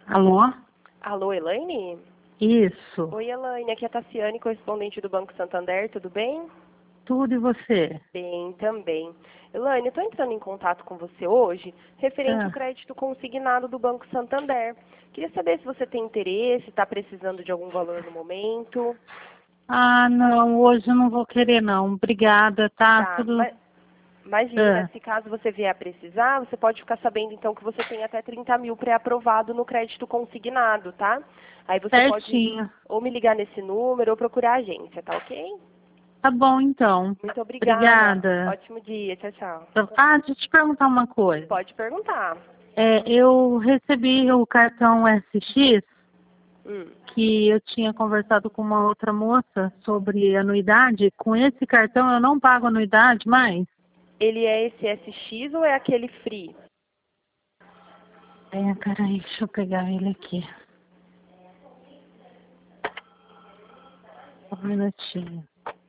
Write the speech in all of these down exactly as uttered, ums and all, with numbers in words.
Alô? Alô, Elaine? Isso. Oi, Elaine, aqui é a Tassiane, correspondente do Banco Santander, tudo bem? Tudo e você? Bem, também. Elaine, eu estou entrando em contato com você hoje, referente ao Ah. crédito consignado do Banco Santander. Queria saber se você tem interesse, está precisando de algum valor no momento. Ah, não, hoje eu não vou querer não. Obrigada, tá? Tá, Tudo. mas imagina, Ah, se caso você vier a precisar, você pode ficar sabendo então que você tem até trinta mil pré-aprovado no crédito consignado, tá? Aí você pode certinho. ou me ligar nesse número ou procurar a agência, tá ok? Tá bom, então. Muito obrigada. Obrigada. Ótimo dia. Tchau, tchau. Ah, deixa eu te perguntar uma coisa. Pode perguntar. É, eu recebi o cartão S X, Hum. que eu tinha conversado com uma outra moça sobre anuidade. Com esse cartão eu não pago anuidade mais? Ele é esse S X ou é aquele Free? É, peraí, deixa eu pegar ele aqui. Um minutinho.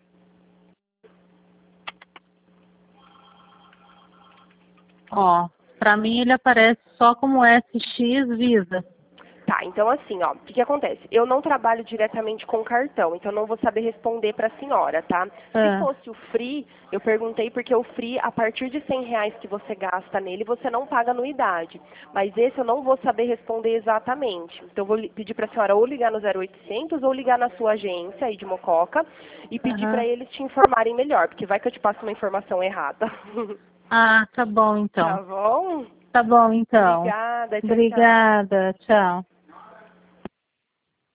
Ó, pra mim ele aparece só como S X Visa. Tá, então assim, ó, o que, que acontece? Eu não trabalho diretamente com cartão, então não vou saber responder para a senhora, tá? Se Ah, fosse o Free, eu perguntei porque o Free, a partir de cem reais que você gasta nele, você não paga anuidade. Mas esse eu não vou saber responder exatamente. Então eu vou li- pedir para a senhora ou ligar no zero oitocentos ou ligar na sua agência aí de Mococa e pedir para aham. eles te informarem melhor, porque vai que eu te passo uma informação errada. Ah, tá bom então. Tá bom? Tá bom então. Obrigada, tchau, tchau. Obrigada, tchau.